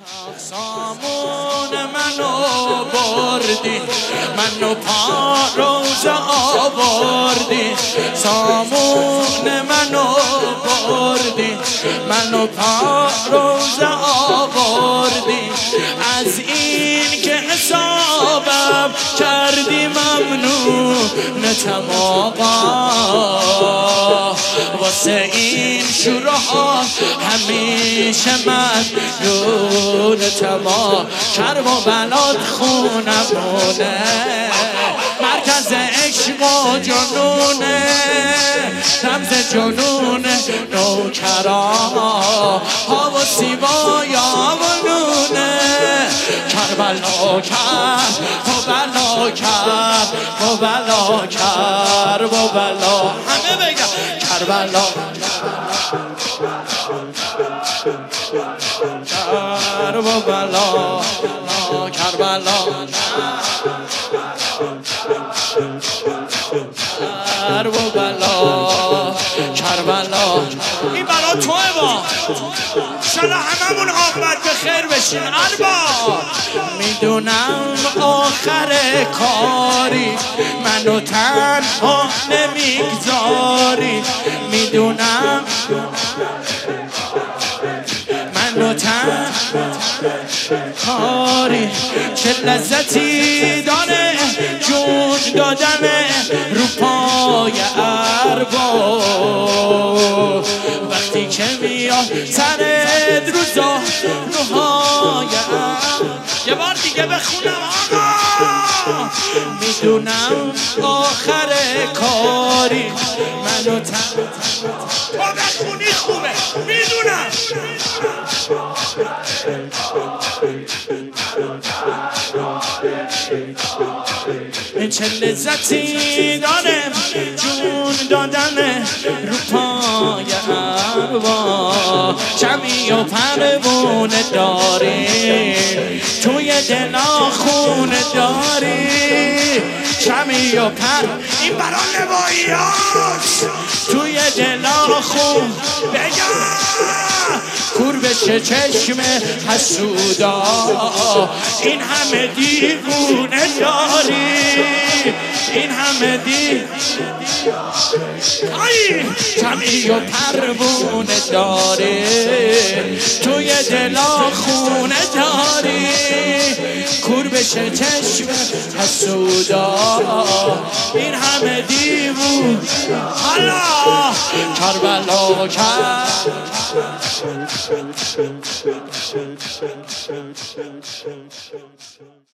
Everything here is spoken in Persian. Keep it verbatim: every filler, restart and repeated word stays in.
سامون منو بردی، منو پا روز آوردی. سامون منو بردی، منو پا روز آوردی. از این که حسابم کردی ممنون تماقا، واسه این شورها همیشه مدیون تما. کرب و بلاد خونمونه، مرکز عشق و جنونه، رمز جنون نوکرا ها و سیبای آونونه. کربلا کرد و بلا کرد و بلا کرد و بلا، همه بگم کربلا کرد و بلا کربلا کرد و بلا کربلا. این بلا توه با انشالله هممون عاقبت به خیر بشیم. اربا میدونم آخر کاری منو تنها نمیگذاری، میدونم منو تنها کاری. چه لذتی داره جون دادن رو پای اربا، وقتی که میاد سرت رو زانوهای یه بار دیگه بخونم آقا. میدونم آخر کاری منو تنها تو بخونی خوبه. میدونم چه لذتی داره جون دادن رو پای اروا. شمی و پروونه داری توی دلا خونه داری. شمی و پر این برا نواییات توی دلا خون بگم کور بشه چشم حسودا. این همه دیوونه داری، این همه دی آی کمی و پروونه داری توی دلا خونه داری. کور بشه چشم حسودا، این همه دیوون حالا کربلا کرد.